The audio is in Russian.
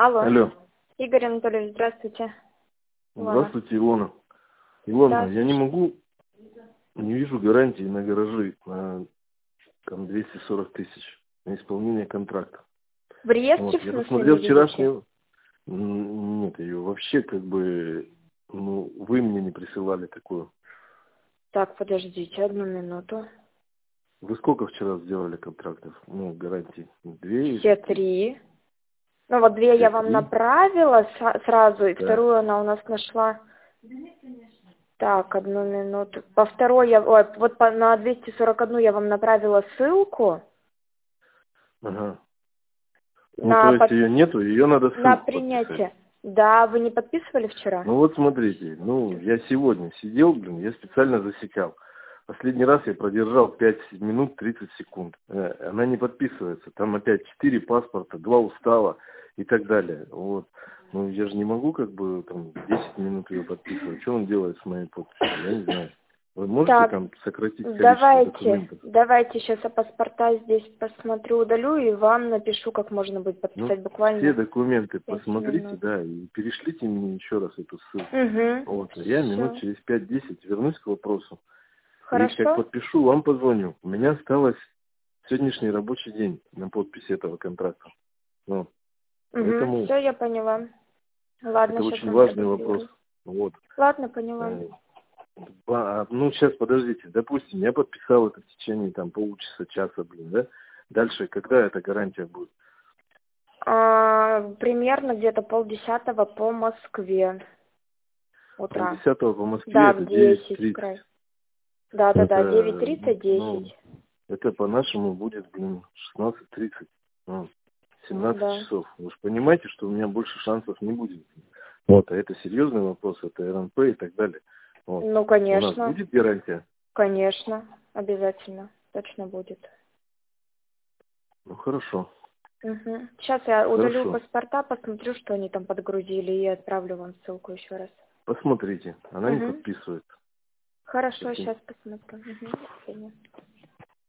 Алло. Алло. Игорь Анатольевич, здравствуйте. Здравствуйте, Илона. Илона, Да. я не вижу гарантии на гаражи на там 240 тысяч на исполнение контракта. В реестре, Вот. в Я смысле, посмотрел не видите? вчерашнюю. Нет, ее вообще вы мне не присылали такую. Так, подождите одну минуту. Вы сколько вчера сделали контрактов? Гарантий? 2? Все 3. Ну вот 2 я вам 3? направила сразу, и Да. вторую она у нас нашла. Так, одну минуту. По второй на 241 я вам направила ссылку. Ага. На, То есть ее нету, ее надо ссылку на подписать. принятие. Да, вы не подписывали вчера? Вот смотрите, я сегодня сидел, я специально засекал. Последний раз я продержал 5 минут 30 секунд. Она не подписывается. Там опять 4 паспорта, 2 устава и так далее. Вот. Я же не могу там 10 минут ее подписывать. Что он делает с моей подписью? Я не знаю. Вы можете Так, там сократить количество документов? давайте сейчас я паспорта здесь посмотрю, удалю и вам напишу, как можно будет подписать буквально. Все документы 5 посмотрите, минут. да, и перешлите мне еще раз эту ссылку. Угу. Вот. Я минут через 5-10 вернусь к вопросу. И как Хорошо. подпишу, вам позвоню. У меня осталось сегодняшний рабочий день на подпись этого контракта. Поэтому Все, я поняла. Ладно, это сейчас очень вам важный продублирую. вопрос. Вот. Ладно, поняла. Сейчас подождите. Допустим, я подписал это в течение полчаса, часа, да? Дальше, когда эта гарантия будет? Примерно где-то 9:30 по Москве. Утра. 10 по Москве, Да, это в 10 9:30. край. Да, 9:30, 10. Это по-нашему будет, 16:30. 17 Да. часов. Вы же понимаете, что у меня больше шансов не будет. А это серьезный вопрос, это РНП и так далее. Ну, У конечно. нас будет гарантия? Конечно, обязательно. Точно будет. Хорошо. Угу. Сейчас я удалю Хорошо. паспорта, посмотрю, что они там подгрузили, и отправлю вам ссылку еще раз. Посмотрите, она не подписывает. Хорошо, Спасибо. сейчас посмотрю. До свидания.